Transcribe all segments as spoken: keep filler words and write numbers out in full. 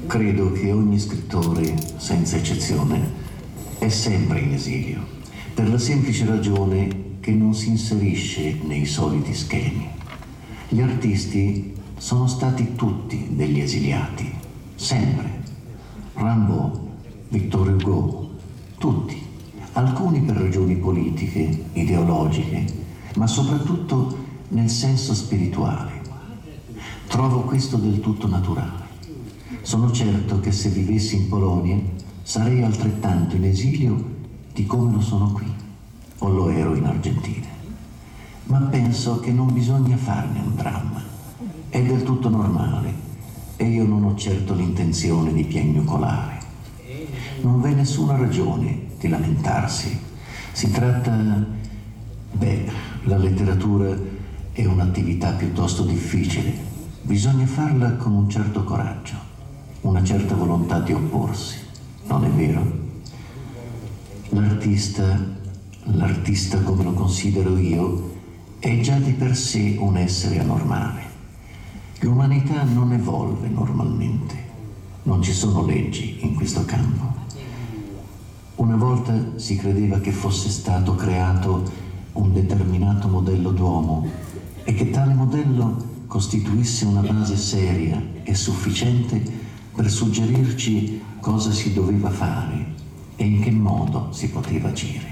Credo che ogni scrittore, senza eccezione, è sempre in esilio, per la semplice ragione che non si inserisce nei soliti schemi. Gli artisti sono stati tutti degli esiliati, sempre. Rimbaud, Victor Hugo, tutti. Alcuni per ragioni politiche, ideologiche, ma soprattutto nel senso spirituale. Trovo questo del tutto naturale. Sono certo che se vivessi in Polonia sarei altrettanto in esilio di come lo sono qui, o lo ero in Argentina. Ma penso che non bisogna farne un dramma. È del tutto normale e io non ho certo l'intenzione di piagnucolare. Non v'è nessuna ragione di lamentarsi. Si tratta... Beh, la letteratura è un'attività piuttosto difficile. Bisogna farla con un certo coraggio, una certa volontà di opporsi, non è vero? L'artista, l'artista come lo considero io, è già di per sé un essere anormale. L'umanità non evolve normalmente, non ci sono leggi in questo campo. Una volta si credeva che fosse stato creato un determinato modello d'uomo e che tale modello costituisse una base seria e sufficiente per suggerirci cosa si doveva fare e in che modo si poteva agire.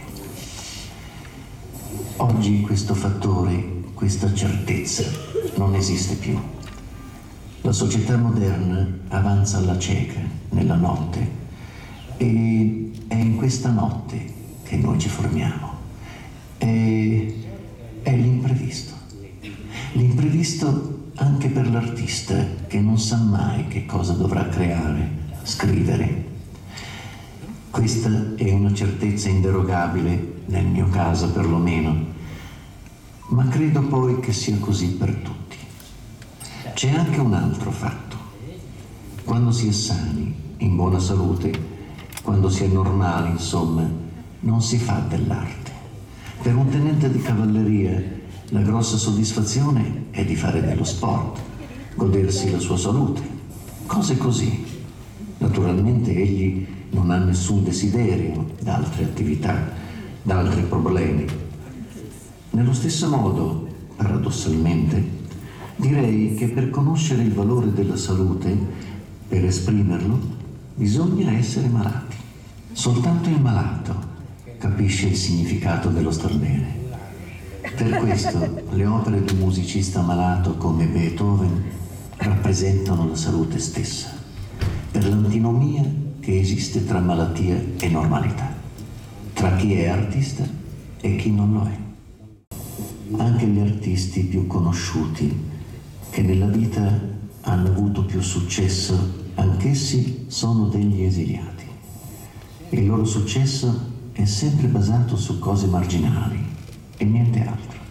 Oggi questo fattore, questa certezza non esiste più. La società moderna avanza alla cieca, nella notte, e è in questa notte che noi ci formiamo. E è l'imprevisto. L'imprevisto anche per l'artista che non sa mai che cosa dovrà creare, scrivere. Questa è una certezza inderogabile, nel mio caso perlomeno, ma credo poi che sia così per tutti. C'è anche un altro fatto. Quando si è sani, in buona salute, quando si è normali, insomma, non si fa dell'arte. Per un tenente di cavalleria la grossa soddisfazione è di fare dello sport, godersi la sua salute, cose così. Naturalmente egli non ha nessun desiderio da altre attività, da altri problemi. Nello stesso modo, paradossalmente, direi che per conoscere il valore della salute, per esprimerlo, bisogna essere malati. Soltanto il malato capisce il significato dello star bene. Per questo le opere di un musicista malato come Beethoven rappresentano la salute stessa, per l'antinomia che esiste tra malattia e normalità, tra chi è artista e chi non lo è. Anche gli artisti più conosciuti, che nella vita hanno avuto più successo, anch'essi sono degli esiliati. Il loro successo è sempre basato su cose marginali e niente altro.